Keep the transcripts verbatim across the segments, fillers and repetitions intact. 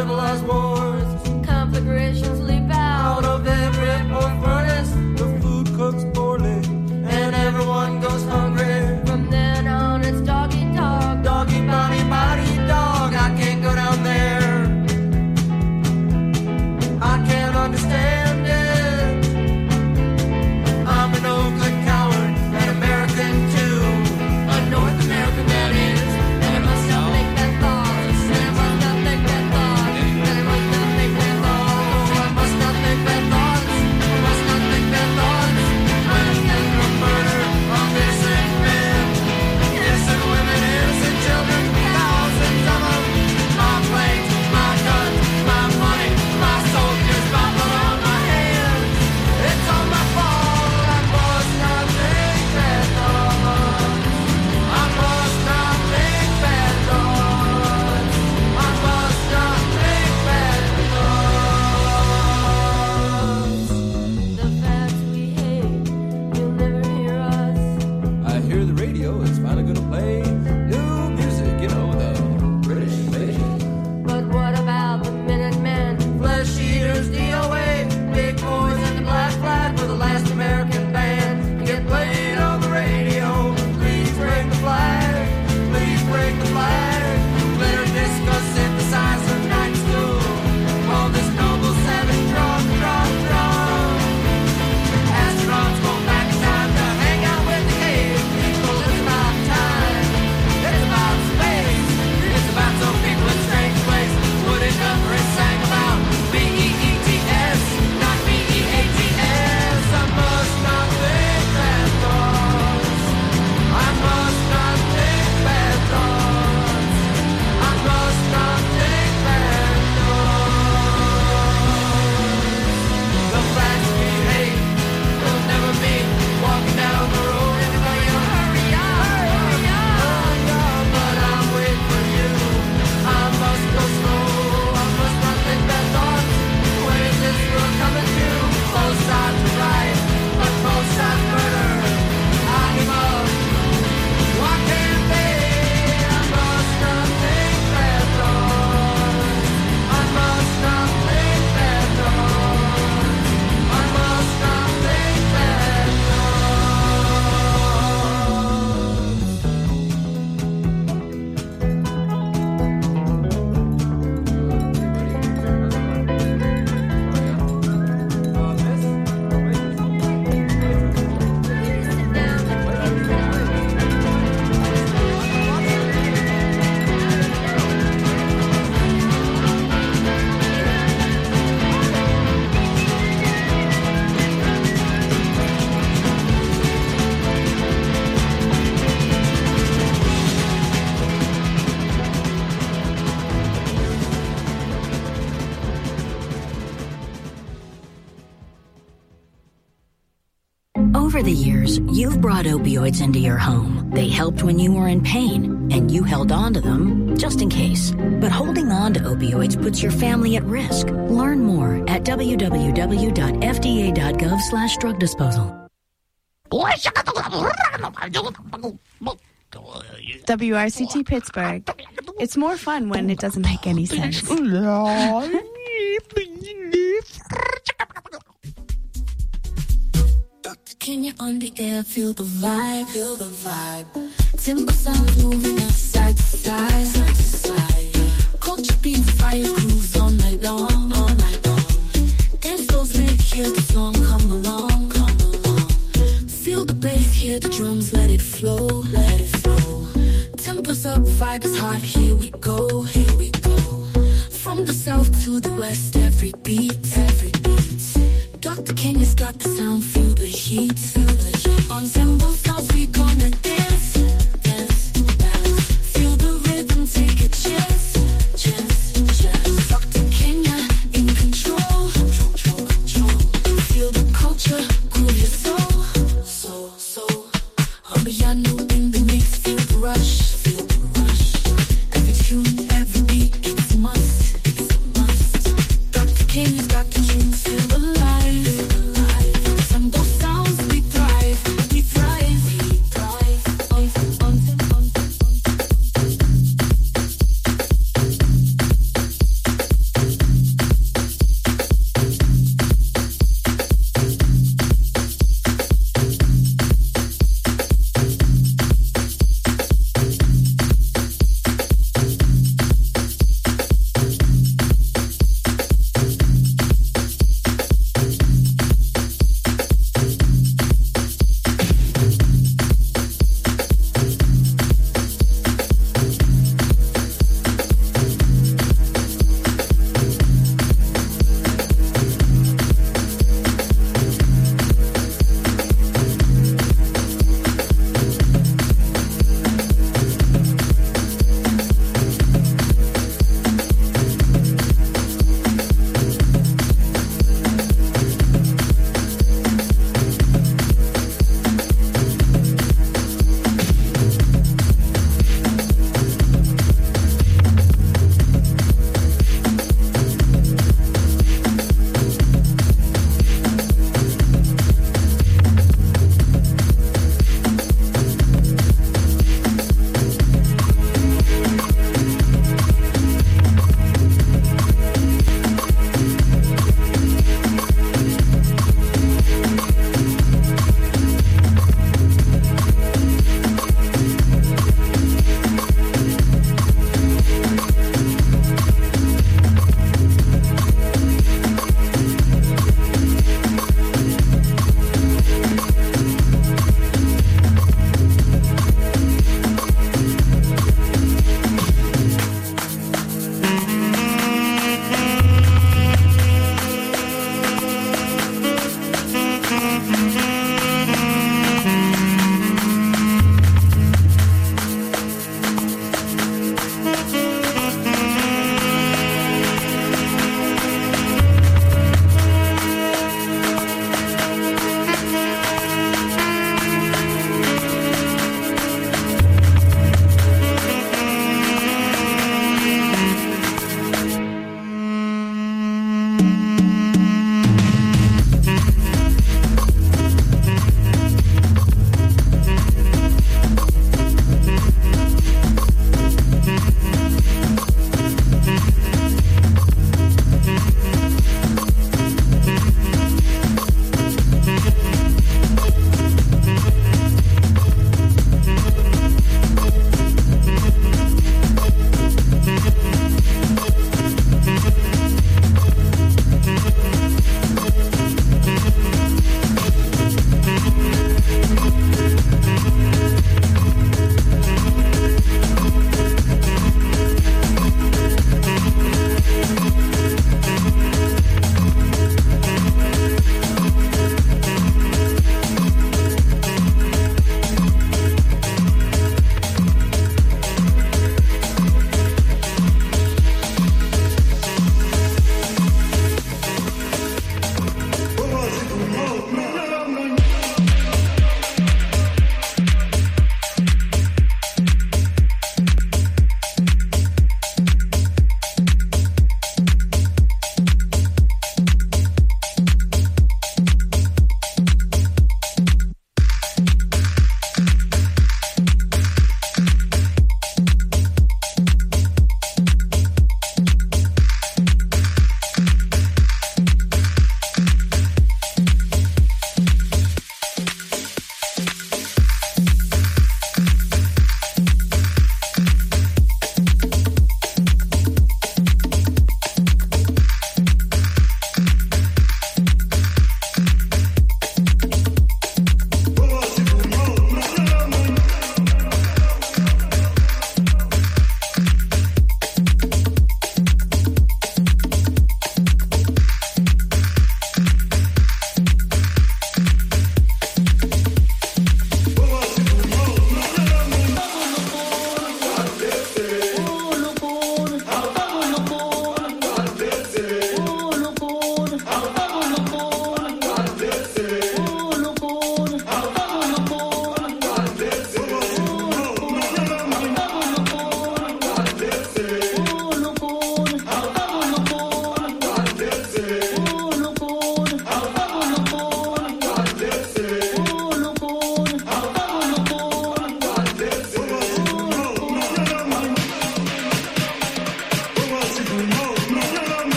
civilized wars. Conflagrations leap out of every poor furnace. The food cooks poorly, and everyone goes hungry. From then on, it's doggy dog, doggy body body dog. I can't go down there. I can't understand it. I'm an Oakland coward, an American too, a North American that is. And I must not think that thoughts. And I must not think that thoughts. And I must not think that thoughts. I must not think that thoughts. I must not think that thoughts. When it's time for murder of innocent men, innocent women, innocent children, thousands of them. My planes, my guns, my money, my soldiers, my blood on my hands. It's all my fault. I must not think bad thoughts. I must not think bad thoughts. I must not think bad thoughts. The facts we hate, you'll never hear us. I hear the radio is finally gonna play new music, you know, the British invasion. But what about the Minutemen, flesh eaters, D O A, big boys and the black flag for the last American band to get played on the radio? Please break the flag, please break the flag. Glitter disco synthesizer night school. All this noble savage drum, drum, drum. Astronauts go back in time to hang out with the cave people. It's about time, it's about space, it's about some people in strange place. Put it up and sang about B E E T S, not B E A T S. I must not think bad thoughts. I must not think bad thoughts. I must not think bad thoughts. The facts we hate will never be walking down the road. Everybody hurry up, hurry up. But I'm waiting for you. I must go slow. I must not think bad thoughts. When is this world coming to? Both sides are right, but both sides murder. I give up. Why can't they? I must not think bad thoughts. I must not think bad thoughts. I must not think bad Over the years, you've brought opioids into your home. They helped when you were in pain, and you held on to them just in case. But holding on to opioids puts your family at risk. Learn more at w w w dot f d a dot gov slash drug disposal. W R C T Pittsburgh. It's more fun when it doesn't make any sense. Can you on the air feel the vibe? Feel the vibe. Timber sound moving us side to side, side to side. Culture beats, fire grooves all night long, all night long. Dance floors lit, hear the song come along, come along. Feel the bass, hear the drums, let it flow, let it flow. Tempers up, vibe is hot, here we go, here we go. From the south to the west, every beat, every beat. Doctor Kenya's got the sound, feel the heat, feel the heat. On Zembo South we gonna dance, dance, dance. Feel the rhythm, take a chance, chance, chance. Doctor Kenya in control, control, control. Feel the culture, groove your soul, soul, soul. Ambiano in the mix, feel the rush, feel the rush. Every tune, every beat, it's a must, it's a must. Doctor Kenya's got the tunes, feel alive. Some those sounds we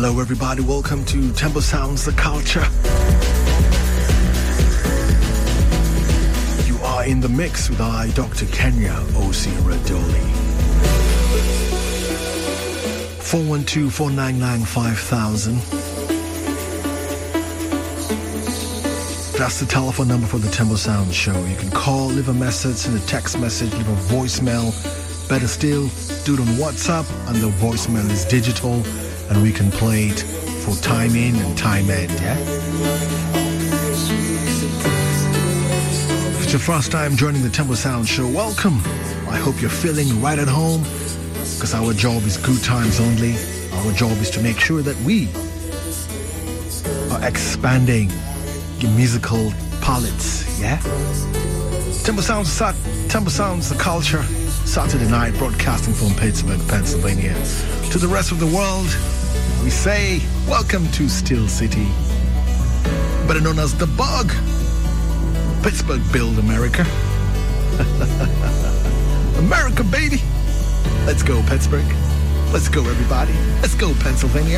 Hello everybody, welcome to Temple Sounds, the culture. You are in the mix with I, Doctor Kenya Osi Radoli. four one two, four nine nine, five thousand. That's the telephone number for the Temple Sound Show. You can call, leave a message, send a text message, leave a voicemail. Better still, do it on WhatsApp, and the voicemail is digital, and we can play it for time in and time end, yeah? If it's your first time joining the Temple Sound Show, welcome. I hope you're feeling right at home, because our job is good times only. Our job is to make sure that we are expanding your musical palettes, yeah? Temple Sounds, Temple Sounds, the culture, Saturday night, broadcasting from Pittsburgh, Pennsylvania. To the rest of the world, we say, welcome to Steel City, better known as The Bug. Pittsburgh build America. America, baby. Let's go, Pittsburgh. Let's go, everybody. Let's go, Pennsylvania.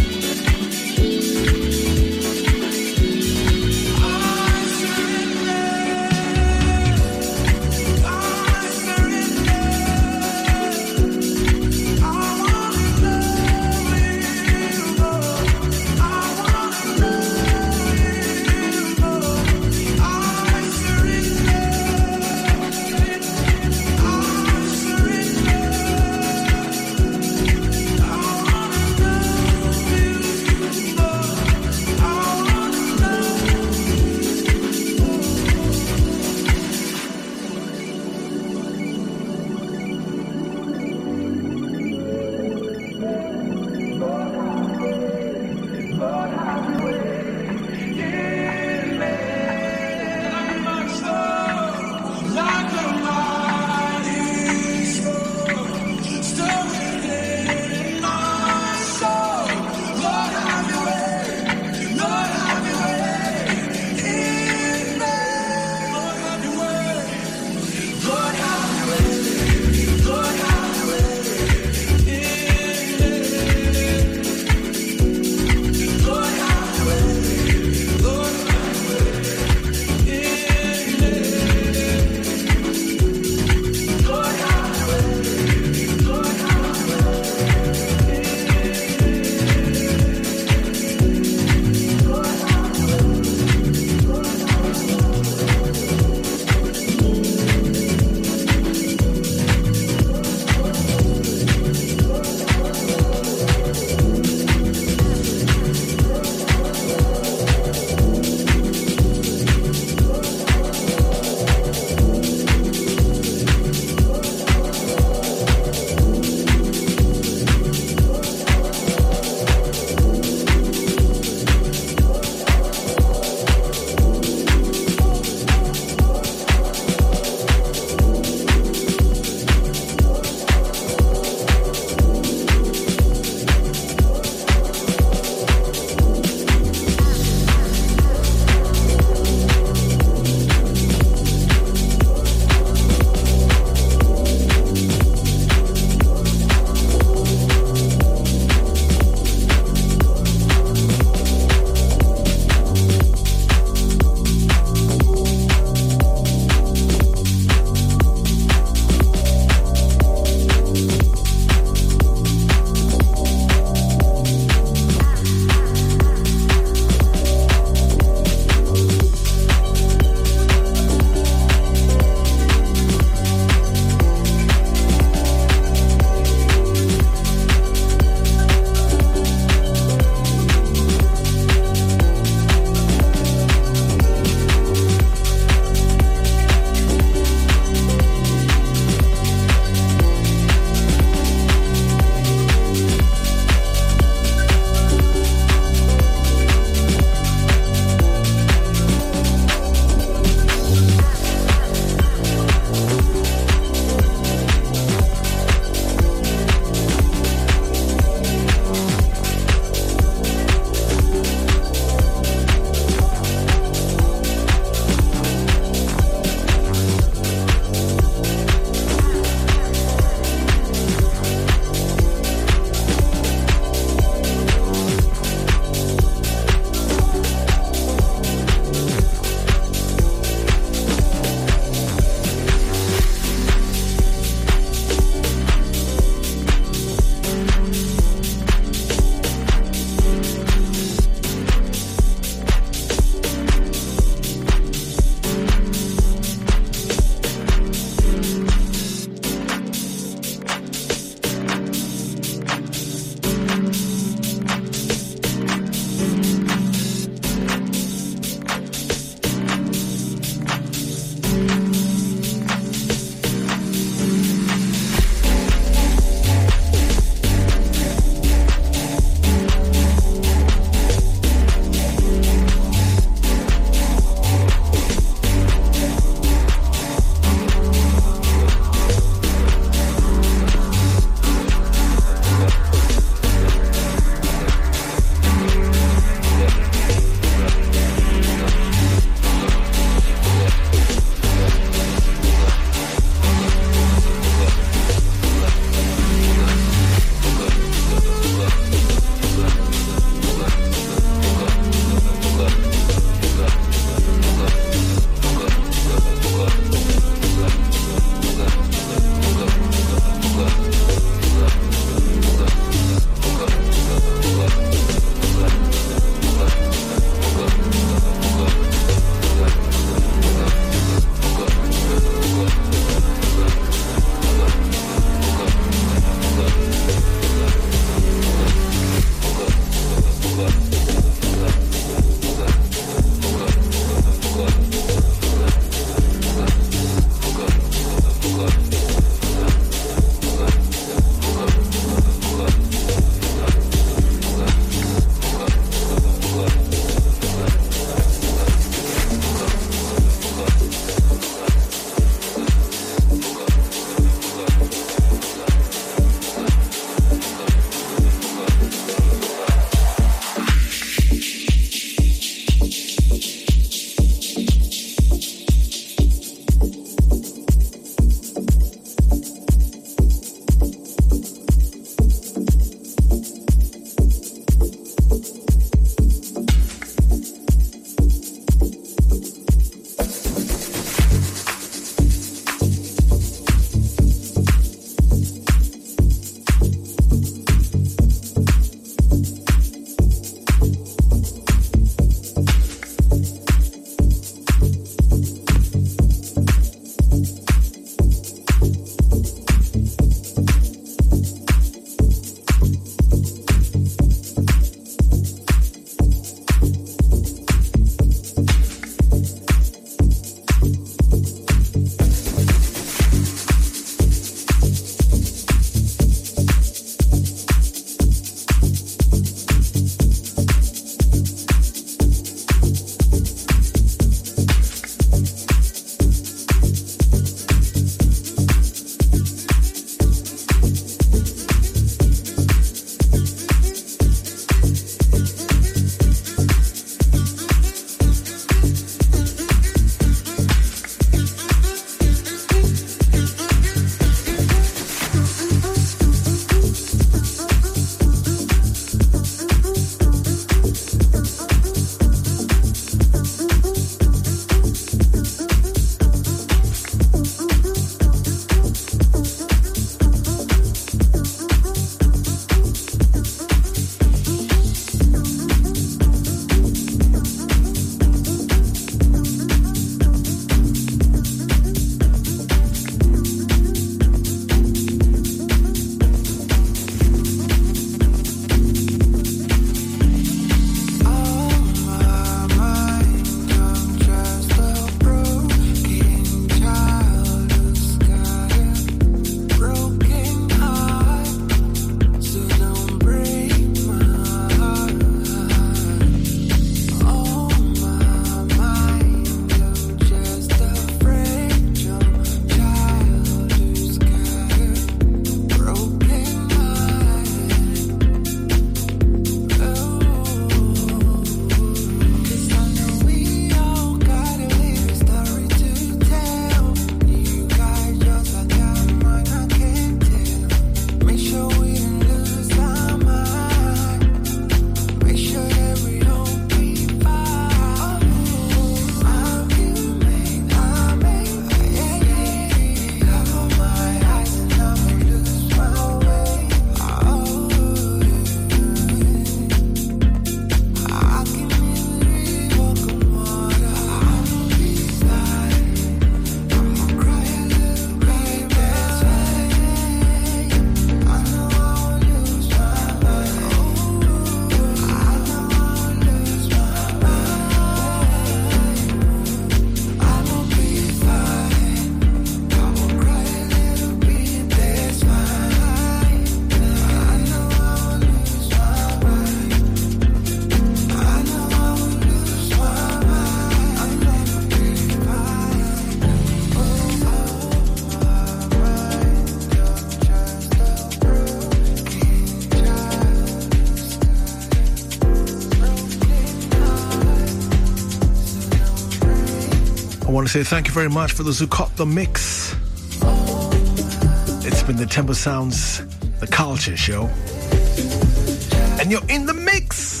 I want to say thank you very much for those who caught the mix. It's been the Temple Sounds, the Culture Show. And you're in the mix.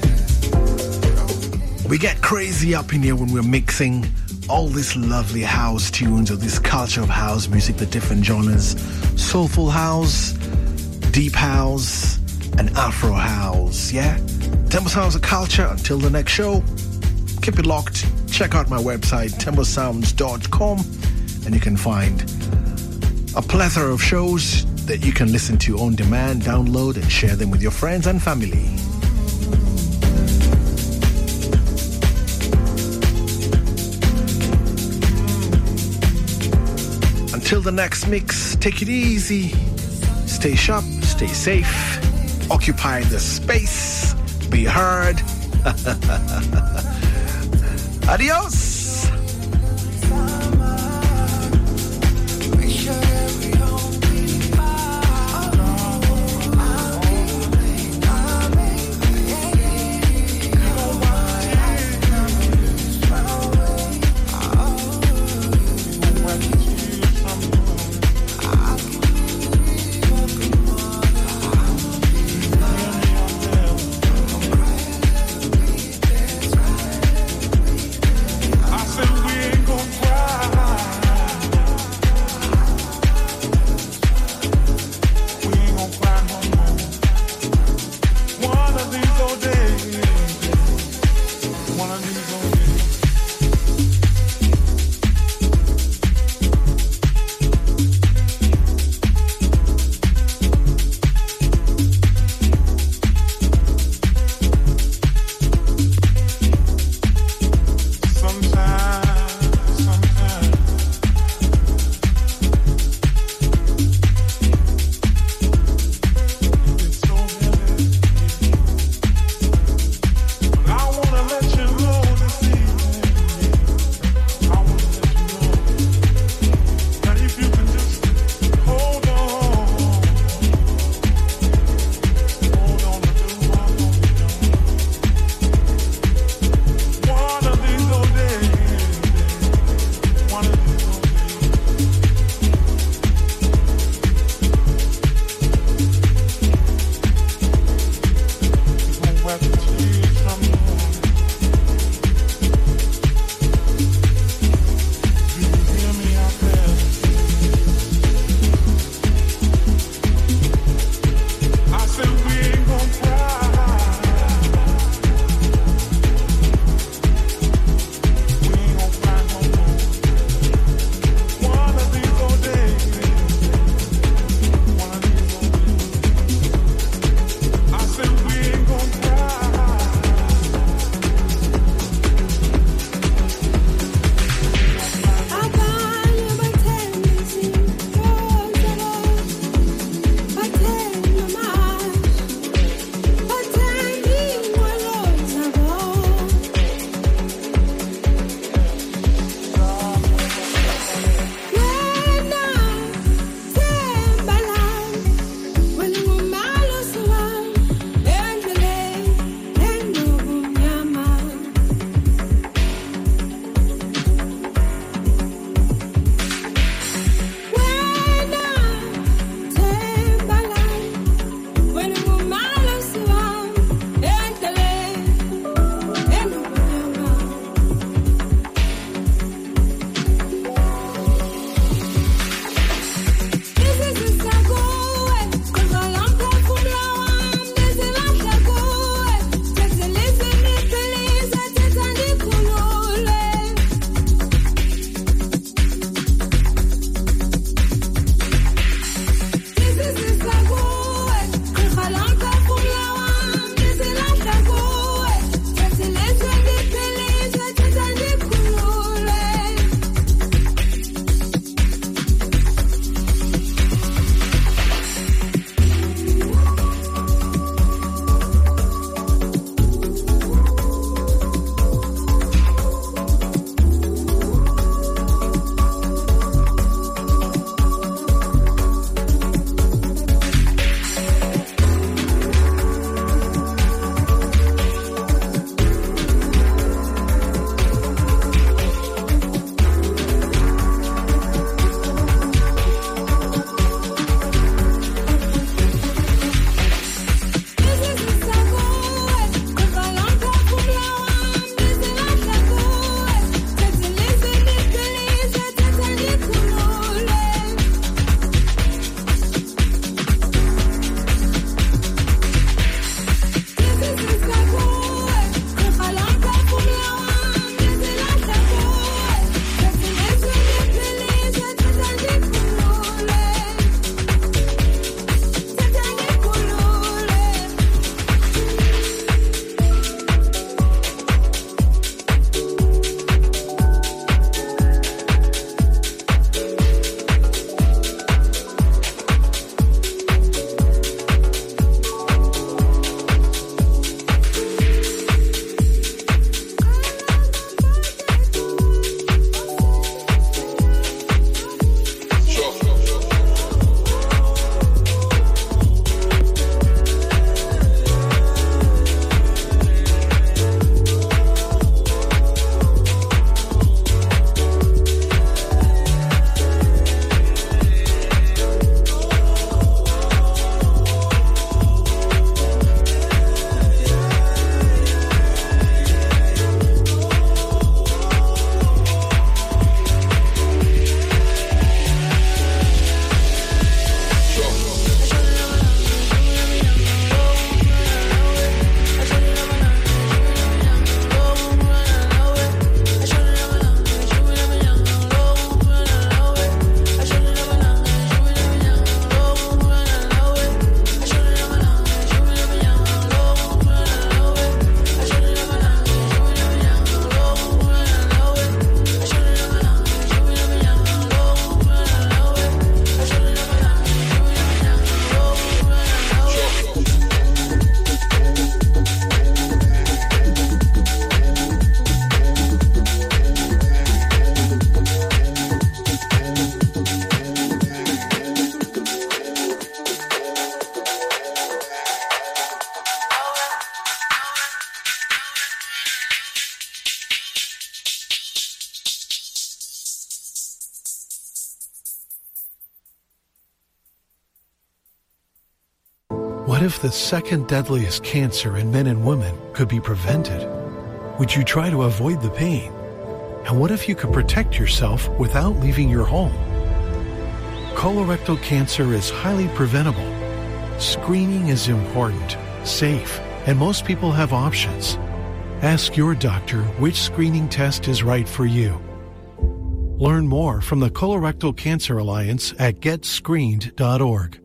We get crazy up in here when we're mixing all these lovely house tunes or this culture of house music, the different genres. Soulful house, deep house, and Afro house, yeah? Temple Sounds, the Culture. Until the next show, keep it locked. Check out my website, temple sounds dot com, and you can find a plethora of shows that you can listen to on demand, download, and share them with your friends and family. Until the next mix, take it easy. Stay sharp, stay safe, occupy the space, be heard. Adios. What if the second deadliest cancer in men and women could be prevented? Would you try to avoid the pain? And what if you could protect yourself without leaving your home? Colorectal cancer is highly preventable. Screening is important, safe, and most people have options. Ask your doctor which screening test is right for you. Learn more from the Colorectal Cancer Alliance at get screened dot org.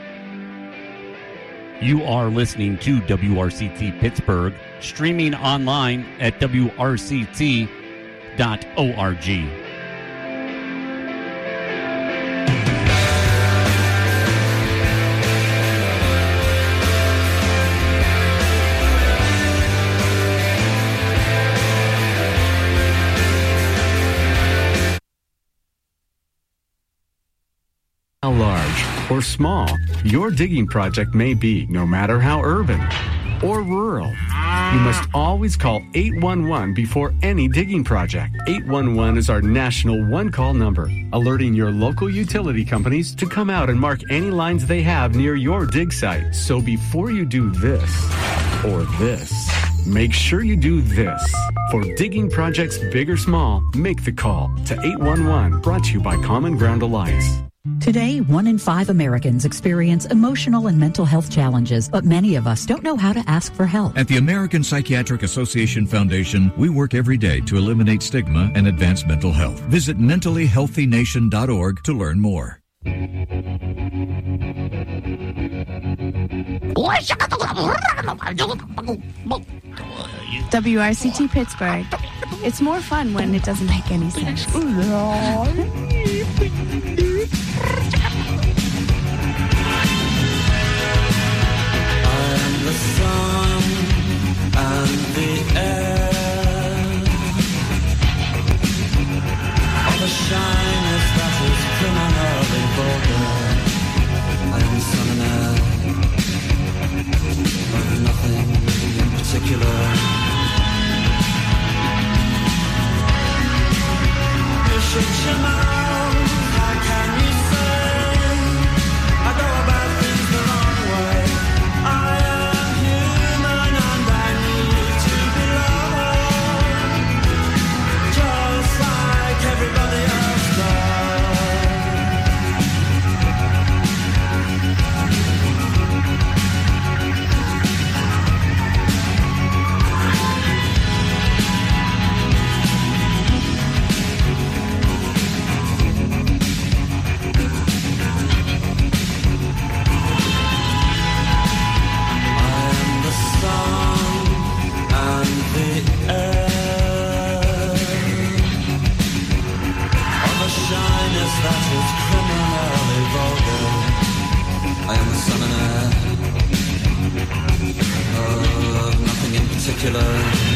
You are listening to W R C T Pittsburgh, streaming online at W R C T dot org. How large or small your digging project may be, no matter how urban or rural, you must always call eight one one before any digging project. eight one one is our national one-call number, alerting your local utility companies to come out and mark any lines they have near your dig site. So before you do this or this, make sure you do this. For digging projects big or small, make the call to eight one one, brought to you by Common Ground Alliance. Today, one in five Americans experience emotional and mental health challenges, but many of us don't know how to ask for help. At the American Psychiatric Association Foundation, we work every day to eliminate stigma and advance mental health. Visit mentally healthy nation dot org to learn more. W R C T Pittsburgh. It's more fun when it doesn't make any sense. The sun and the air of a shyness that is criminally vulgar. I am the sun and air of nothing in particular. You should chill out. How can you say I go about things the wrong way? I am human and I need to be loved, just like everybody else does. That is criminally vulgar. I am the sun and air of nothing in particular.